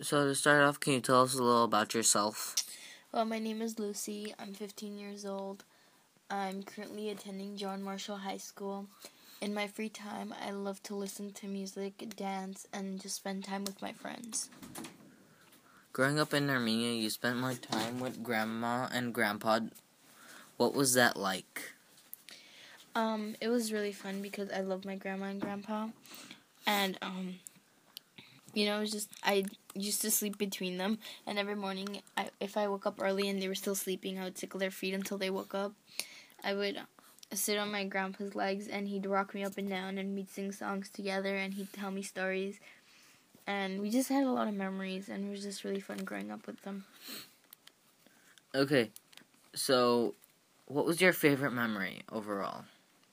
So to start off, can you tell us a little about yourself? Well, my name is Lucy. I'm 15 years old. I'm currently attending John Marshall High School. In my free time, I love to listen to music, dance, and just spend time with my friends. Growing up in Armenia, you spent more time with Grandma and Grandpa. What was that like? It was really fun because I love my grandma and grandpa. And, it was just, I used to sleep between them. And every morning, if I woke up early and they were still sleeping, I would tickle their feet until they woke up. I would sit on my grandpa's legs and he'd rock me up and down and we'd sing songs together and he'd tell me stories. And we just had a lot of memories and it was just really fun growing up with them. Okay, so what was your favorite memory overall?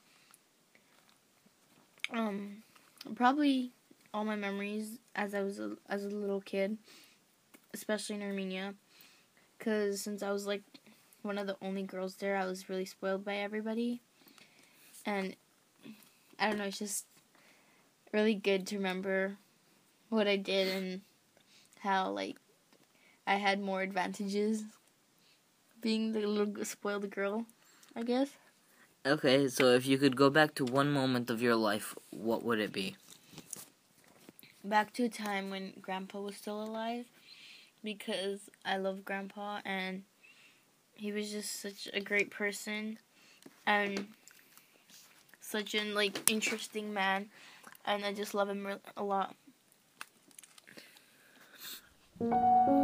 Probably all my memories as I was as a little kid, especially in Armenia, because since I was like one of the only girls there, I was really spoiled by everybody. And I don't know, it's just really good to remember what I did and how I had more advantages being the little spoiled girl, I guess. Okay, so if you could go back to one moment of your life, what would it be? Back to a time when Grandpa was still alive, because I love Grandpa and he was just such a great person and such an interesting man, and I just love him a lot.